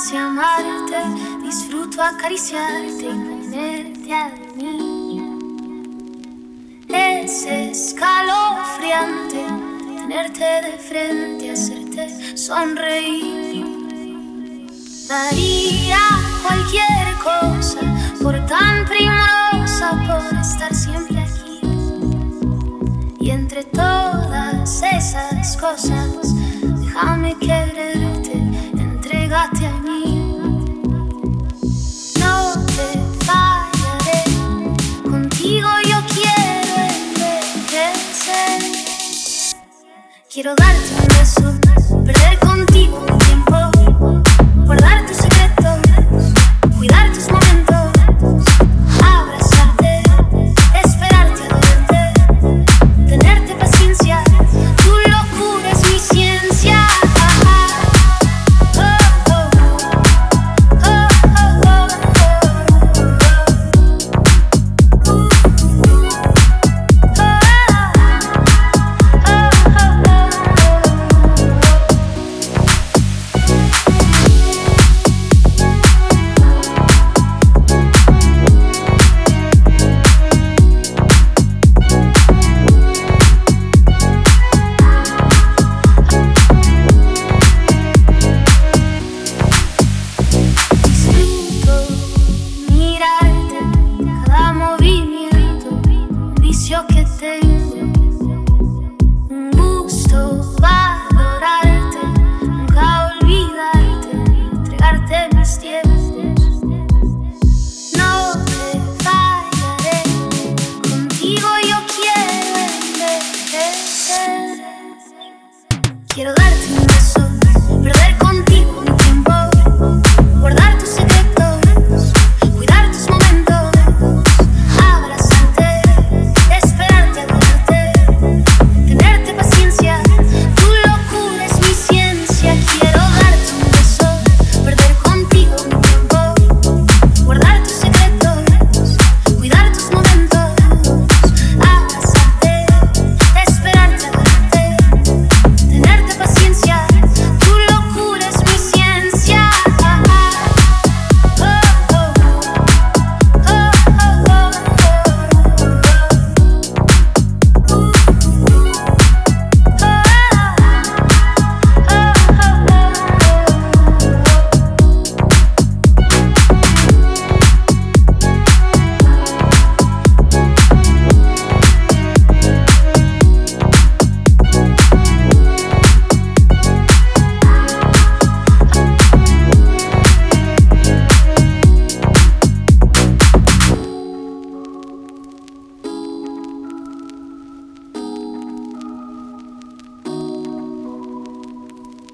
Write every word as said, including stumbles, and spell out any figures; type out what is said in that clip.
sé amarte, disfruto acariciarte y tenerte a mí. Es escalofriante tenerte de frente, hacerte sonreír. Daría cualquier cosa por tan primorosa, por estar siempre aquí. Y entre todas esas cosas, déjame quererte, entrégate a mí. No te fallaré, contigo yo quiero envejecer. Quiero darte un beso, perder contigo un tiempo, guardar tus secretos, cuidar tus momentos, abrazarte, esperarte a verte, tenerte paciencia, tu locura es mi ciencia. Que tengo un gusto valorarte, nunca olvidarte, entregarte mis tiempos. No te fallaré, contigo yo quiero envejecer. Quiero darte un beso, perder